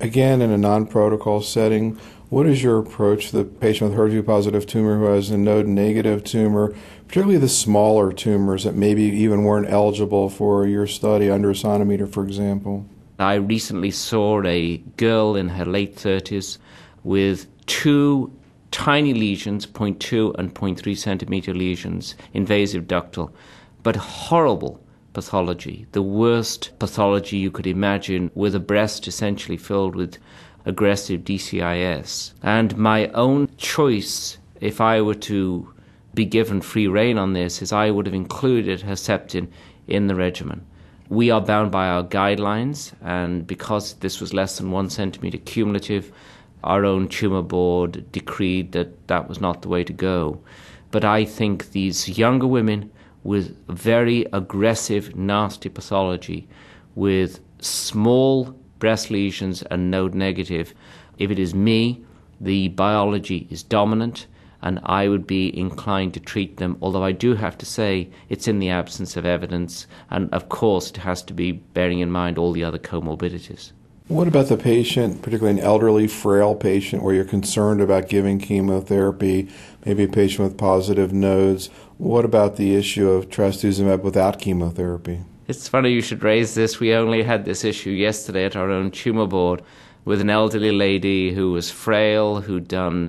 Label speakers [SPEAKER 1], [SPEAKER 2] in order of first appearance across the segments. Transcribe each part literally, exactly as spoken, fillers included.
[SPEAKER 1] Again, in a non-protocol setting, what is your approach to the patient with H E R two positive tumor who has a node-negative tumor, particularly the smaller tumors that maybe even weren't eligible for your study under a sonometer, for example?
[SPEAKER 2] I recently saw a girl in her late thirties with two tiny lesions, zero point two and zero point three centimeter lesions, invasive ductal, but horrible pathology, the worst pathology you could imagine, with a breast essentially filled with aggressive D C I S. And my own choice, if I were to be given free rein on this, is I would have included Herceptin in the regimen. We are bound by our guidelines, and because this was less than one centimeter cumulative, our own tumour board decreed that that was not the way to go. But I think these younger women with very aggressive, nasty pathology, with small breast lesions and node negative, if it is me, the biology is dominant, and I would be inclined to treat them, although I do have to say it's in the absence of evidence, and of course it has to be bearing in mind all the other comorbidities.
[SPEAKER 1] What about the patient, particularly an elderly, frail patient, where you're concerned about giving chemotherapy, maybe a patient with positive nodes? What about the issue of trastuzumab without chemotherapy?
[SPEAKER 2] It's funny you should raise this. We only had this issue yesterday at our own tumour board with an elderly lady who was frail, who'd done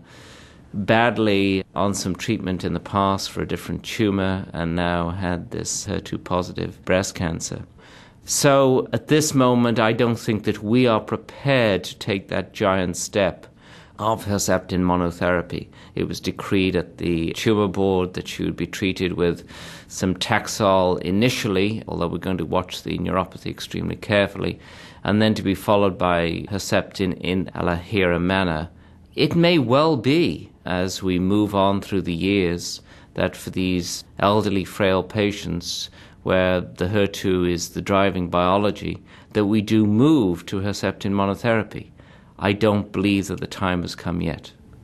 [SPEAKER 2] badly on some treatment in the past for a different tumour and now had this H E R two positive breast cancer. So at this moment, I don't think that we are prepared to take that giant step of Herceptin monotherapy. It was decreed at the tumour board that she would be treated with some Taxol initially, although we're going to watch the neuropathy extremely carefully, and then to be followed by Herceptin in a Elahere manner. It may well be, as we move on through the years, that for these elderly, frail patients where the H E R two is the driving biology, that we do move to Herceptin monotherapy. I don't believe that the time has come yet.